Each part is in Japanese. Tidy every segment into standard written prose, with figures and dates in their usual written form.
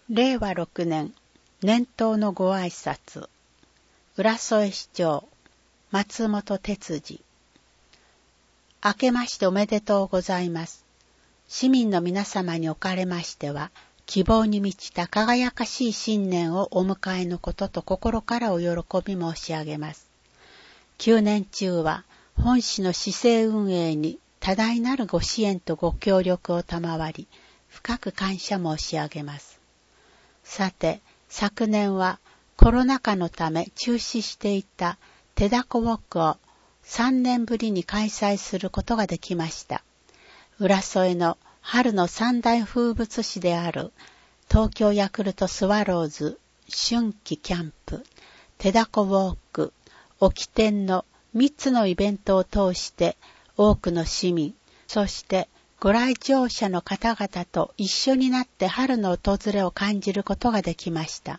令和6年、年頭のご挨拶。浦添市長、松本哲司。明けましておめでとうございます。市民の皆様におかれましては、希望に満ちた輝かしい新年をお迎えのことと心からお喜び申し上げます。9年中は、本市の市政運営に多大なるご支援とご協力を賜り、深く感謝申し上げます。さて、昨年はコロナ禍のため中止していた手だこウォークを3年ぶりに開催することができました。浦添の春の三大風物詩である東京ヤクルトスワローズ春季キャンプ、手だこウォーク、沖天の3つのイベントを通して多くの市民、そしてご来場者の方々と一緒になって春の訪れを感じることができました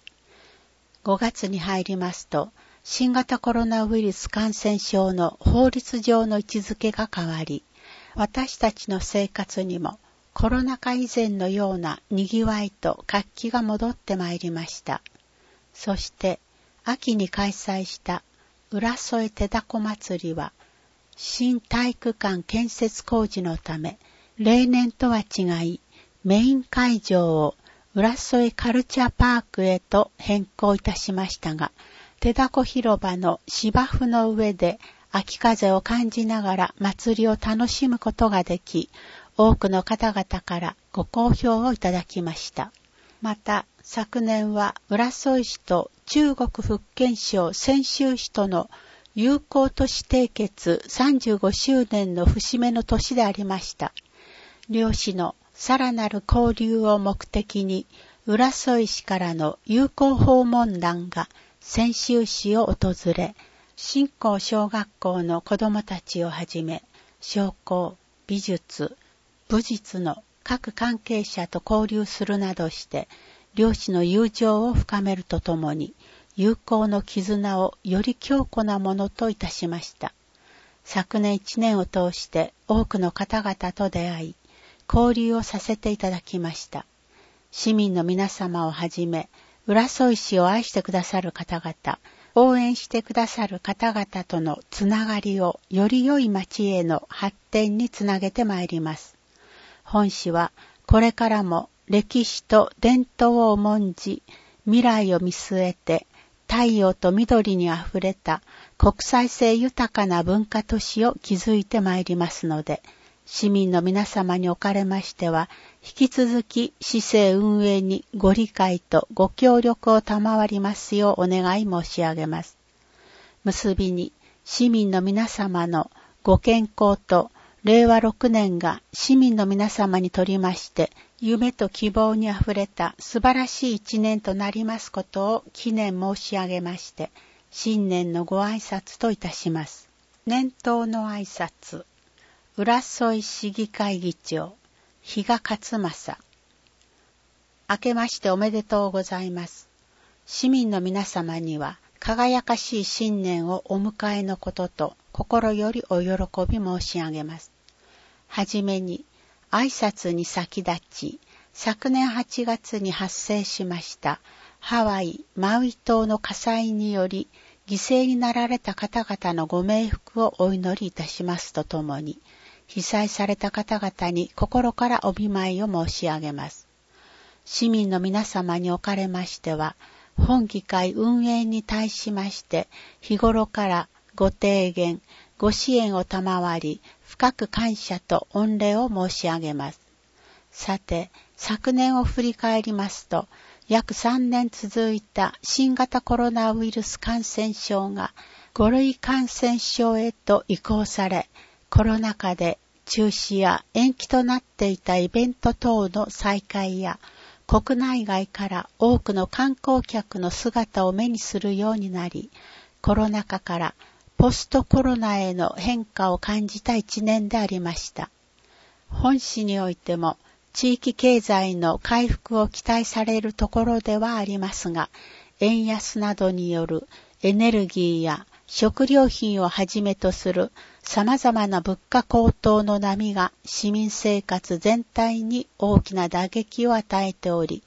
。5月に入りますと、新型コロナウイルス感染症の法律上の位置づけが変わり、私たちの生活にもコロナ禍以前のような賑わいと活気が戻ってまいりました。そして、秋に開催した浦添手だこ祭りは、新体育館建設工事のため、例年とは違い、メイン会場を浦添カルチャーパークへと変更いたしましたが、手だこ広場の芝生の上で秋風を感じながら祭りを楽しむことができ、多くの方々からご好評をいただきました。また、昨年は浦添市と中国福建省泉州市との友好都市締結35周年の節目の年でありました。両市のさらなる交流を目的に、浦添市からの友好訪問団が泉州市を訪れ、新興小学校の子どもたちをはじめ、商工、美術、武術の各関係者と交流するなどして、両市の友情を深めるとともに、友好の絆をより強固なものといたしました。昨年1年を通して多くの方々と出会い、交流をさせていただきました。市民の皆様をはじめ、浦添市を愛してくださる方々、応援してくださる方々とのつながりをより良い町への発展につなげてまいります。本市はこれからも歴史と伝統を重んじ、未来を見据えて太陽と緑にあふれた国際性豊かな文化都市を築いてまいりますので、市民の皆様におかれましては、引き続き市政運営にご理解とご協力を賜りますようお願い申し上げます。結びに、市民の皆様のご健康と令和6年が市民の皆様にとりまして、夢と希望にあふれた素晴らしい一年となりますことを記念申し上げまして、新年のご挨拶といたします。年頭の挨拶。浦添市議会議長、比嘉勝正。明けましておめでとうございます。市民の皆様には、輝かしい新年をお迎えのことと、心よりお喜び申し上げます。はじめに、挨拶に先立ち、昨年8月に発生しました、ハワイ・マウイ島の火災により、犠牲になられた方々のご冥福をお祈りいたしますとともに、被災された方々に心からお見舞いを申し上げます。市民の皆様におかれましては、本議会運営に対しまして、日頃からご提言、ご支援を賜り、深く感謝と御礼を申し上げます。さて、昨年を振り返りますと、約3年続いた新型コロナウイルス感染症が5類感染症へと移行され、コロナ禍で中止や延期となっていたイベント等の再開や、国内外から多くの観光客の姿を目にするようになり、コロナ禍からポストコロナへの変化を感じた一年でありました。本市においても地域経済の回復を期待されるところではありますが、円安などによるエネルギーや食料品をはじめとする様々な物価高騰の波が市民生活全体に大きな打撃を与えており、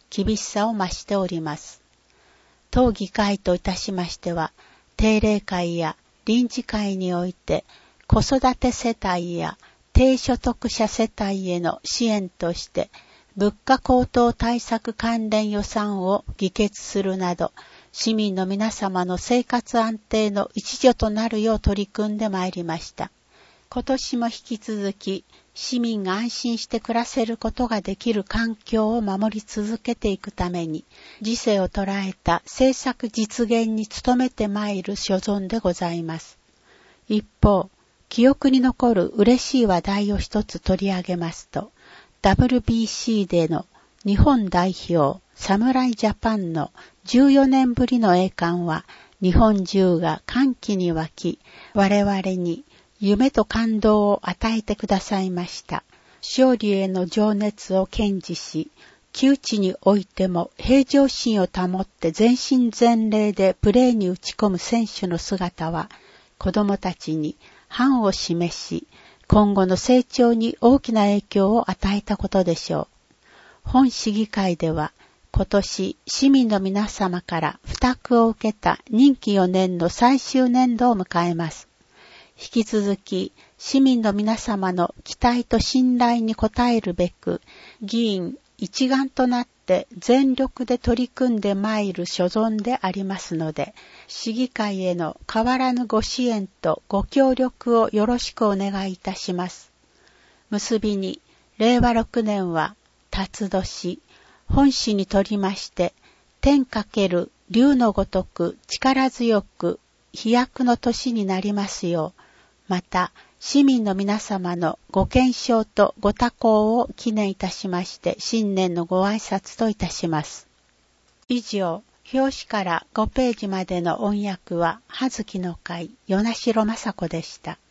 厳しさを増しております。当議会といたしましては、定例会や臨時会において、子育て世帯や低所得者世帯への支援として、物価高騰対策関連予算を議決するなど、市民の皆様の生活安定の一助となるよう取り組んでまいりました。今年も引き続き、市民が安心して暮らせることができる環境を守り続けていくために、時世を捉えた政策実現に努めてまいる所存でございます。一方、記憶に残る嬉しい話題を一つ取り上げますと、WBC での日本代表侍ジャパンの14年ぶりの栄冠は日本中が歓喜に沸き、我々に夢と感動を与えてくださいました。勝利への情熱を堅持し、窮地においても平常心を保って全身全霊でプレーに打ち込む選手の姿は子供たちに範を示し、今後の成長に大きな影響を与えたことでしょう。本市議会では今年市民の皆様から付託を受けた任期4年の最終年度を迎えます。引き続き市民の皆様の期待と信頼に応えるべく、議員一丸となって全力で取り組んでまいる所存でありますので、市議会への変わらぬご支援とご協力をよろしくお願いいたします。結びに、令和6年は辰年、本市にとりまして、天かける竜のごとく力強く飛躍の年になりますよう、また、市民の皆様のご健勝とご多幸を記念いたしまして、新年のご挨拶といたします。以上、表紙から5ページまでの音訳は、葉月の会、与那城雅子でした。